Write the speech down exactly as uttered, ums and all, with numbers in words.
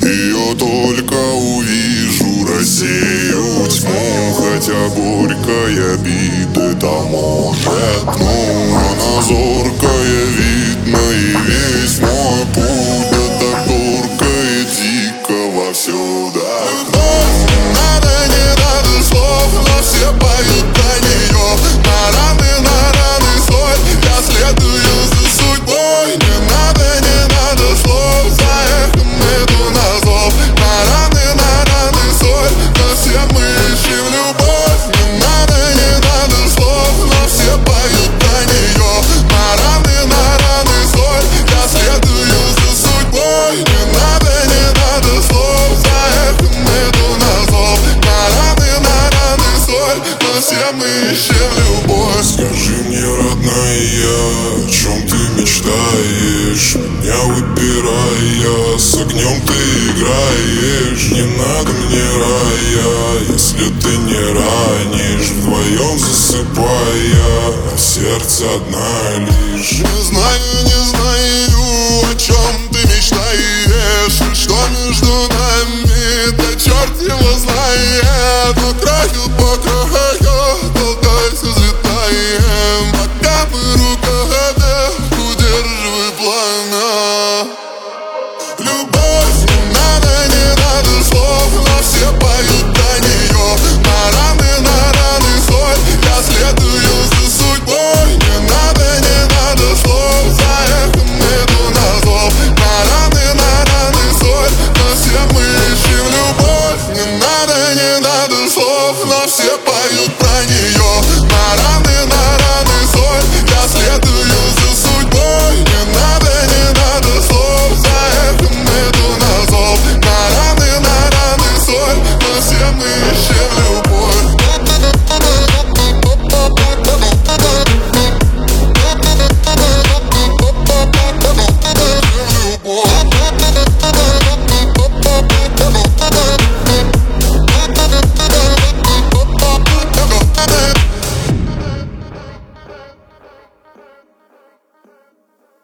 Ее только увижу, рассею тьму. Хотя горькая обида может, ну она зоркая, видно, и весь мой путь до так горько и дико вовсюду. Не надо, не надо слов, но все поют про нее. На раны, на раны соль, я следую за судьбой. Не надо, не надо слов, за эхом иду на зов. На раны, на раны соль, но все мы ищем любовь. Не надо, не надо слов, но все поют про нее. На раны, на раны соль, я следую за судьбой. Не надо, не надо слов, за эхом иду на зов. На раны, на раны соль, но все мы ищем любовь. Скажи мне, родная, о чем ты мечтаешь? Меня выбирая, с огнем ты играешь. Не надо мне рая, если ты не ранишь. Вдвоем засыпая, а сердце одна лишь. Не знаю, не знаю